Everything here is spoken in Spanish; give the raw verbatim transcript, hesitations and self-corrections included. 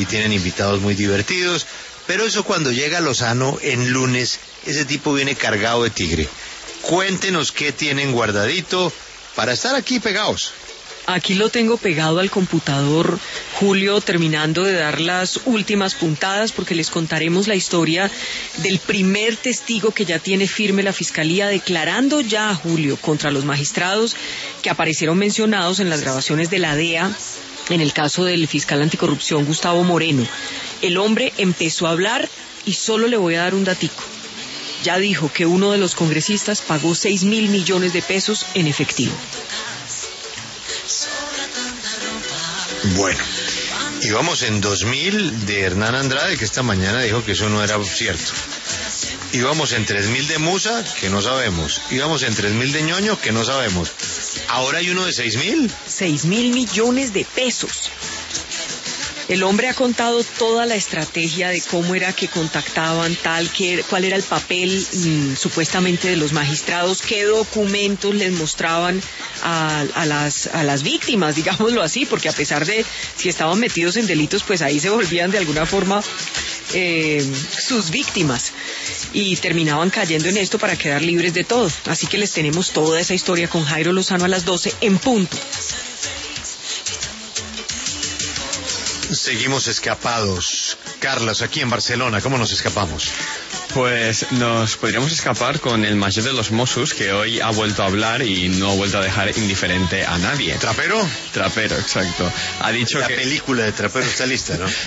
y tienen invitados muy divertidos. Pero eso cuando llega Lozano en lunes, ese tipo viene cargado de tigre. Cuéntenos qué tienen guardadito para estar aquí pegados. Aquí lo tengo pegado al computador, Julio, terminando de dar las últimas puntadas, porque les contaremos la historia del primer testigo que ya tiene firme la Fiscalía, declarando ya, Julio, contra los magistrados que aparecieron mencionados en las grabaciones de la D E A, en el caso del fiscal anticorrupción Gustavo Moreno. El hombre empezó a hablar y solo le voy a dar un datico. Ya dijo que uno de los congresistas pagó seis mil millones de pesos en efectivo. Bueno, íbamos en dos mil de Hernán Andrade, que esta mañana dijo que eso no era cierto. Íbamos en tres mil de Musa, que no sabemos. Íbamos en tres mil de Ñoño, que no sabemos. Ahora hay uno de seis mil. Seis mil millones de pesos. El hombre ha contado toda la estrategia de cómo era que contactaban, tal, que, cuál era el papel mmm, supuestamente de los magistrados, qué documentos les mostraban a, a, las, a las víctimas, digámoslo así, porque a pesar de si estaban metidos en delitos, pues ahí se volvían de alguna forma eh, sus víctimas y terminaban cayendo en esto para quedar libres de todo. Así que les tenemos toda esa historia con Jairo Lozano a las doce en punto. Seguimos escapados. Carlos, aquí en Barcelona, ¿cómo nos escapamos? Pues nos podríamos escapar con el mayor de los Mossos, que hoy ha vuelto a hablar y no ha vuelto a dejar indiferente a nadie. ¿Trapero? Trapero, exacto. Ha dicho La que... película de Trapero está lista, ¿no?